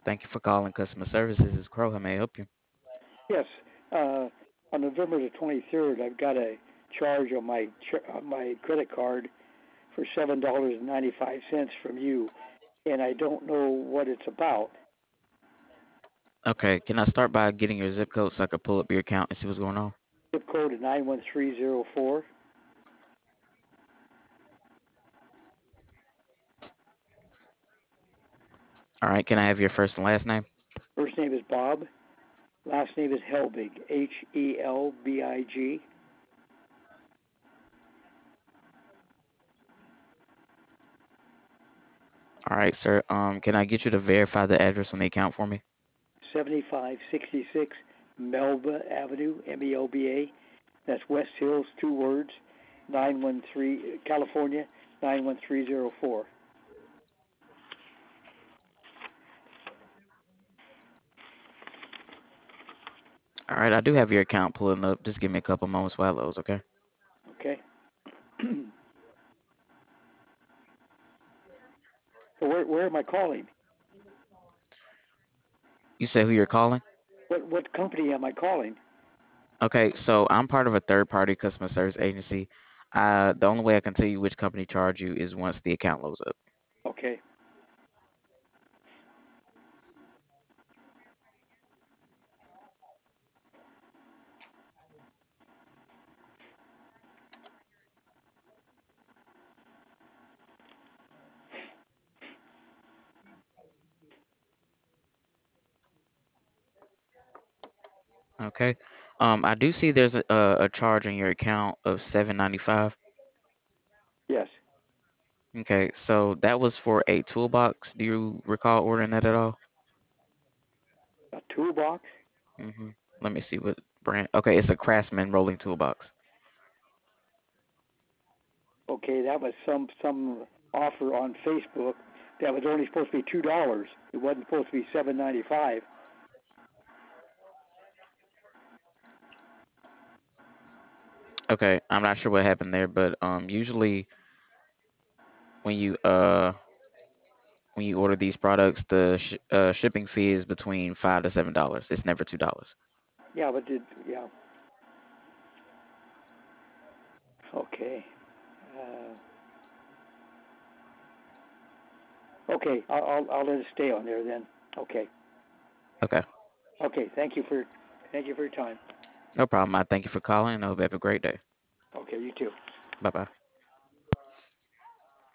Thank you for calling customer services. This is Crow. How may I help you? Yes, uh, on November the 23rd, I've got a charge on my credit card for $7.95 from you, and I don't know what it's about. Okay, can I start by getting your zip code so I can pull up your account and see what's going on? Zip code is 91304. All right, can I have your first and last name? First name is Bob. Last name is Helbig. Helbig. All right, sir. Can I get you to verify the address on the account for me? 7566 Melba Avenue, MELBA. That's West Hills, two words, 913 California 91304. All right, I do have your account pulling up. Just give me a couple moments while it loads, okay? Okay. So where am I calling? You say who you're calling? What company am I calling? Okay, so I'm part of a third-party customer service agency. The only way I can tell you which company charged you is once the account loads up. Okay. Okay. I do see there's a charge on your account of 7.95. Yes. Okay, so that was for a toolbox. Do you recall ordering that at all? A toolbox. hmm Let me see what brand. Okay, it's a Craftsman rolling toolbox. Okay, that was some offer on Facebook that was only supposed to be $2. It wasn't supposed to be 7.95. Okay, I'm not sure what happened there, but usually when you when you order these products, the shipping fee is between $5 to $7. It's never $2. Yeah, but yeah. Okay. Okay. I'll let it stay on there then. Okay. Okay, Okay. Thank you for your time. no problem. I thank you for calling, and I hope you have a great day. Okay. You too. Bye bye.